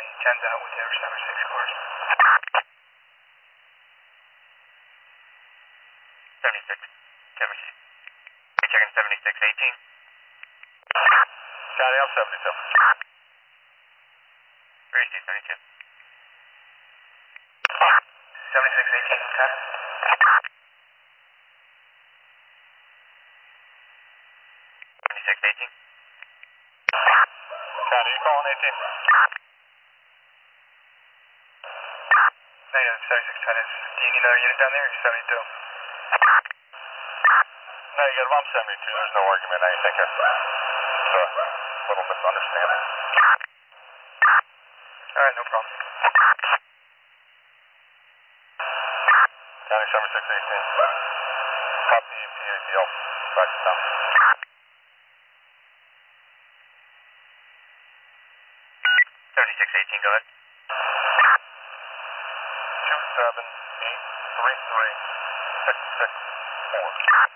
County 10's out with their 76 cars. 76, Kevin Sheet. Checking 7618. County, I'm 77. 3272. 7618, 10. 7618. County, you calling 18? Negative 7610 is. Do you need another unit down there or 72? Negative, I'm 72. There's no argument. I think it's a little misunderstanding. Alright, no problem. County 7618. Copy PADL. Back to town. 7618, go ahead. 27833 664.